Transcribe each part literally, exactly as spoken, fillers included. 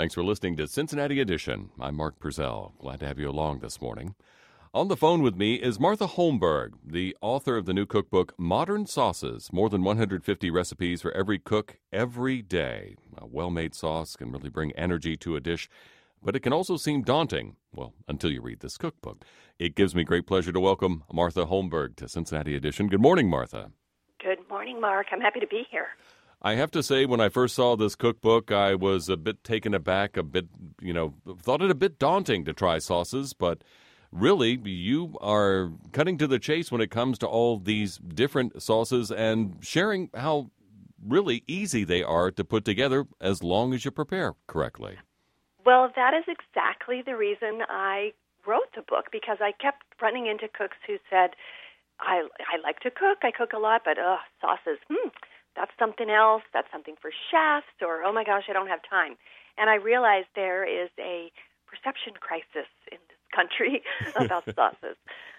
Thanks for listening to Cincinnati Edition. I'm Mark Purcell. Glad to have you along this morning. On the phone with me is Martha Holmberg, the author of the new cookbook, Modern Sauces, more than one hundred fifty recipes for every cook every day. A well-made sauce can really bring energy to a dish, but it can also seem daunting, well, until you read this cookbook. It gives me great pleasure to welcome Martha Holmberg to Cincinnati Edition. Good morning, Martha. Good morning, Mark. I'm happy to be here. I have to say, when I first saw this cookbook, I was a bit taken aback, a bit, you know, thought it a bit daunting to try sauces, but really, you are cutting to the chase when it comes to all these different sauces and sharing how really easy they are to put together as long as you prepare correctly. Well, that is exactly the reason I wrote the book, because I kept running into cooks who said, I, I like to cook, I cook a lot, but uh, sauces, hmm, that's something else, that's something for chefs, or, oh my gosh, I don't have time. And I realized there is a perception crisis in this country about sauces.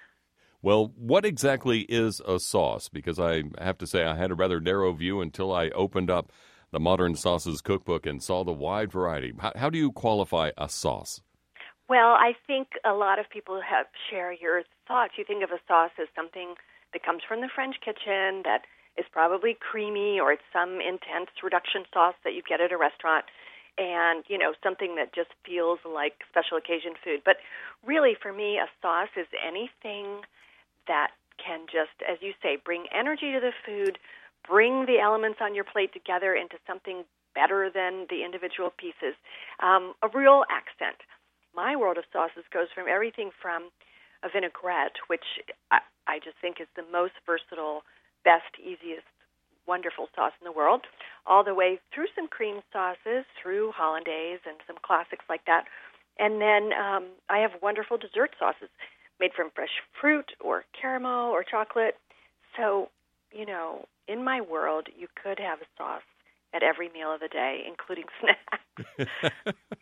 Well, what exactly is a sauce? Because I have to say I had a rather narrow view until I opened up the Modern Sauces cookbook and saw the wide variety. How, how do you qualify a sauce? Well, I think a lot of people have share your thoughts. You think of a sauce as something that comes from the French kitchen, that is probably creamy, or it's some intense reduction sauce that you get at a restaurant, and, you know, something that just feels like special occasion food. But really, for me, a sauce is anything that can just, as you say, bring energy to the food, bring the elements on your plate together into something better than the individual pieces, um, a real accent. My world of sauces goes from everything from a vinaigrette, which I, I just think is the most versatile, best, easiest, wonderful sauce in the world, all the way through some cream sauces, through hollandaise and some classics like that. And then um, I have wonderful dessert sauces made from fresh fruit or caramel or chocolate. So, you know, in my world, you could have a sauce at every meal of the day, including snacks.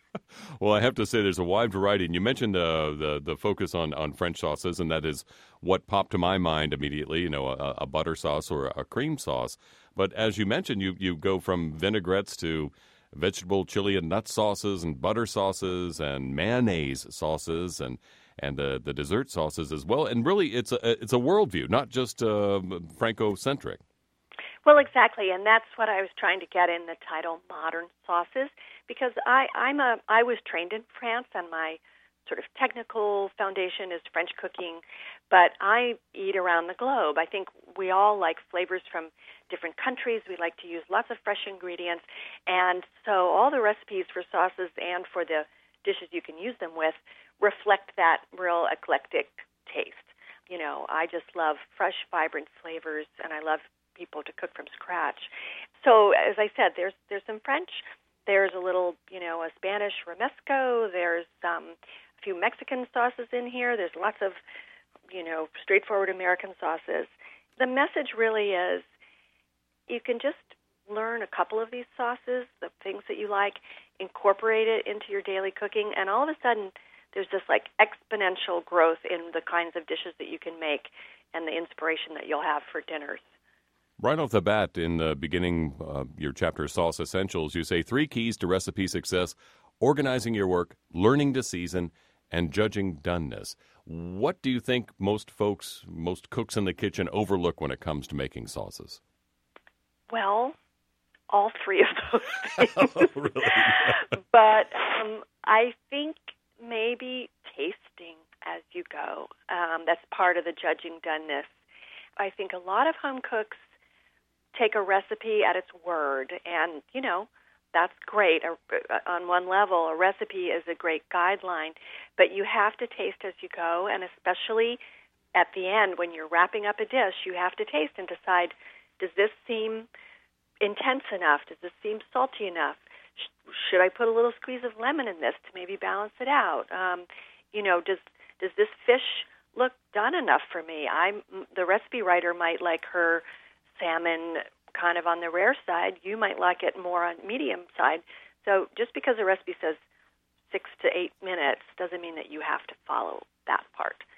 Well, I have to say there's a wide variety. And you mentioned uh, the the focus on, on French sauces, and that is what popped to my mind immediately, you know, a, a butter sauce or a cream sauce. But as you mentioned, you, you go from vinaigrettes to vegetable chili and nut sauces and butter sauces and mayonnaise sauces and and the, the dessert sauces as well. And really, it's a, it's a worldview, not just uh, Franco-centric. Well, exactly, and that's what I was trying to get in the title, Modern Sauces, because I, I'm a I was trained in France, and my sort of technical foundation is French cooking, but I eat around the globe. I think we all like flavors from different countries. We like to use lots of fresh ingredients, and so all the recipes for sauces and for the dishes you can use them with reflect that real eclectic taste. You know, I just love fresh, vibrant flavors, and I love people to cook from scratch. So, as I said, there's there's some French, there's a little, you know, a Spanish romesco, there's um, a few Mexican sauces in here, there's lots of, you know, straightforward American sauces. The message really is you can just learn a couple of these sauces, the things that you like, incorporate it into your daily cooking, and all of a sudden there's this like exponential growth in the kinds of dishes that you can make and the inspiration that you'll have for dinners. Right off the bat, in the beginning of your chapter, Sauce Essentials, you say three keys to recipe success: organizing your work, learning to season, and judging doneness. What do you think most folks, most cooks in the kitchen overlook when it comes to making sauces? Well, all three of those things. Oh, really? But um, I think maybe tasting as you go. Um, that's part of the judging doneness. I think a lot of home cooks take a recipe at its word, and, you know, that's great. On one level, a recipe is a great guideline, but you have to taste as you go, and especially at the end when you're wrapping up a dish, you have to taste and decide, does this seem intense enough? Does this seem salty enough? Should I put a little squeeze of lemon in this to maybe balance it out? Um, you know, does does this fish look done enough for me? I'm the recipe writer might like her salmon kind of on the rare side. You might like it more on medium side. So just because a recipe says six to eight minutes doesn't mean that you have to follow that part.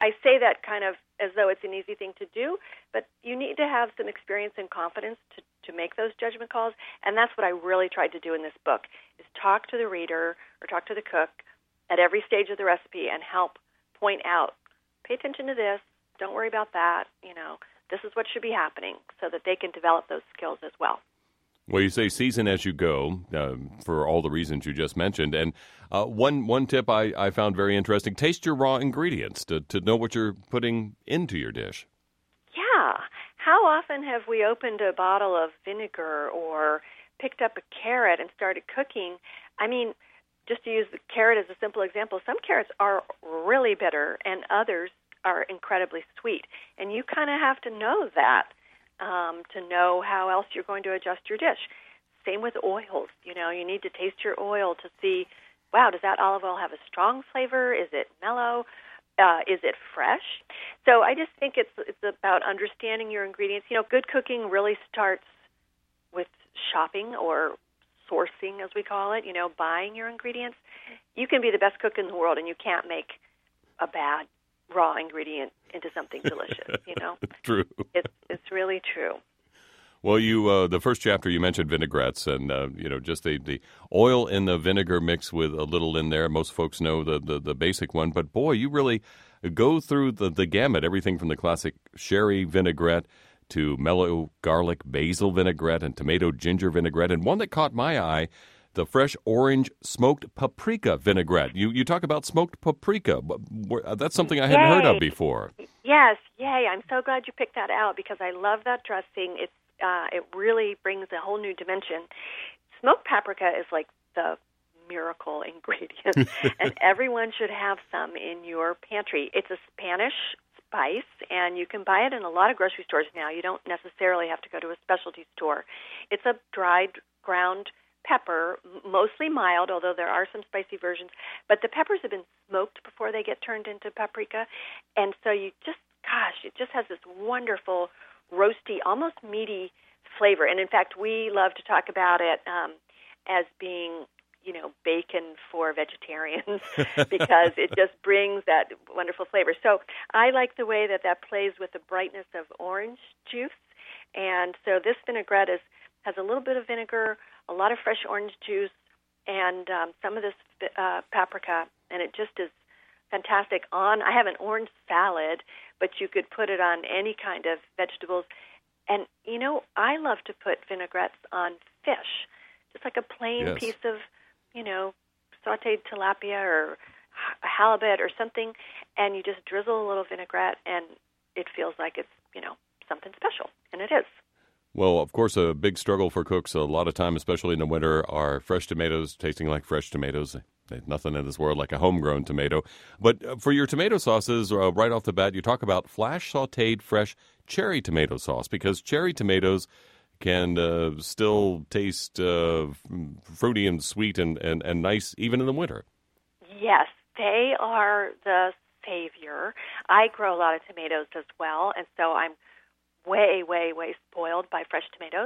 I say that kind of as though it's an easy thing to do, but you need to have some experience and confidence to, to make those judgment calls, and that's what I really tried to do in this book, is talk to the reader or talk to the cook at every stage of the recipe and help point out, pay attention to this, don't worry about that, you know, this is what should be happening, so that they can develop those skills as well. Well, you say season as you go uh, for all the reasons you just mentioned. And uh, one one tip I, I found very interesting, taste your raw ingredients to, to know what you're putting into your dish. Yeah. How often have we opened a bottle of vinegar or picked up a carrot and started cooking? I mean, just to use the carrot as a simple example, some carrots are really bitter and others are incredibly sweet. And you kind of have to know that. Um, to know how else you're going to adjust your dish. Same with oils. You know, you need to taste your oil to see, wow, does that olive oil have a strong flavor? Is it mellow? Uh, is it fresh? So I just think it's it's about understanding your ingredients. You know, good cooking really starts with shopping or sourcing, as we call it, you know, buying your ingredients. You can be the best cook in the world, and you can't make a bad raw ingredient into something delicious, you know? True. It's, it's really true. Well, you uh, the first chapter you mentioned vinaigrettes and, uh, you know, just the, the oil in the vinegar mixed with a little in there. Most folks know the, the, the basic one, but boy, you really go through the, the gamut, everything from the classic sherry vinaigrette to mellow garlic basil vinaigrette and tomato ginger vinaigrette. And one that caught my eye, the fresh orange smoked paprika vinaigrette. You you talk about smoked paprika. That's something I hadn't Yay. heard of before. Yes, yay. I'm so glad you picked that out because I love that dressing. It's, uh, it really brings a whole new dimension. Smoked paprika is like the miracle ingredient, and everyone should have some in your pantry. It's a Spanish spice, and you can buy it in a lot of grocery stores now. You don't necessarily have to go to a specialty store. It's a dried ground pepper, mostly mild, although there are some spicy versions, but the peppers have been smoked before they get turned into paprika, and so you just, gosh, it just has this wonderful, roasty, almost meaty flavor, and in fact, we love to talk about it um, as being, you know, bacon for vegetarians because it just brings that wonderful flavor. So I like the way that that plays with the brightness of orange juice, and so this vinaigrette is, has a little bit of vinegar, a lot of fresh orange juice, and um, some of this uh, paprika, and it just is fantastic on, I have an orange salad, but you could put it on any kind of vegetables. And, you know, I love to put vinaigrettes on fish, just like a plain yes. piece of, you know, sautéed tilapia or halibut or something, and you just drizzle a little vinaigrette, and it feels like it's, you know, something special, and it is. Well, of course, a big struggle for cooks a lot of time, especially in the winter, are fresh tomatoes tasting like fresh tomatoes. There's nothing in this world like a homegrown tomato. But for your tomato sauces, uh, right off the bat, you talk about flash sautéed fresh cherry tomato sauce because cherry tomatoes can uh, still taste uh, fruity and sweet and, and, and nice even in the winter. Yes, they are the savior. I grow a lot of tomatoes as well, and so I'm way, way, way spoiled by fresh tomatoes.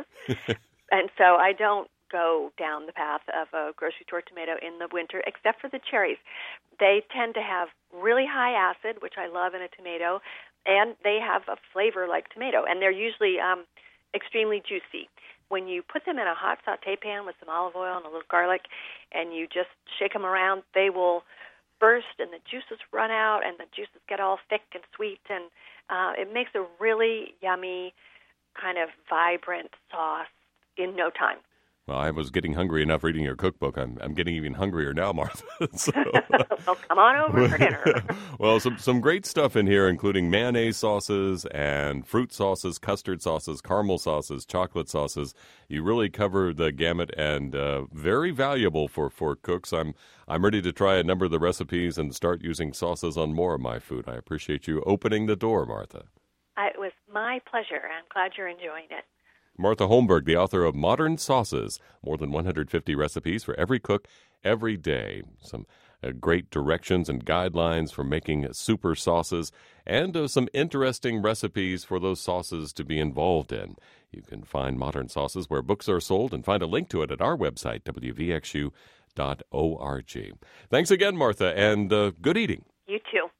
And so I don't go down the path of a grocery store tomato in the winter, except for the cherries. They tend to have really high acid, which I love in a tomato, and they have a flavor like tomato, and they're usually um, extremely juicy. When you put them in a hot sauté pan with some olive oil and a little garlic, and you just shake them around, they will burst, and the juices run out, and the juices get all thick and sweet, and uh, it makes a really yummy, kind of vibrant sauce in no time. Well, I was getting hungry enough reading your cookbook. I'm I'm getting even hungrier now, Martha. so. Well, come on over for dinner. Well, some some great stuff in here, including mayonnaise sauces and fruit sauces, custard sauces, caramel sauces, chocolate sauces. You really cover the gamut and uh, very valuable for, for cooks. I'm I'm ready to try a number of the recipes and start using sauces on more of my food. I appreciate you opening the door, Martha. I, it was my pleasure. I'm glad you're enjoying it. Martha Holmberg, the author of Modern Sauces, more than one hundred fifty recipes for every cook, every day. Some uh, great directions and guidelines for making super sauces, and uh, some interesting recipes for those sauces to be involved in. You can find Modern Sauces where books are sold and find a link to it at our website, w v x u dot org. Thanks again, Martha, and uh, good eating. You too.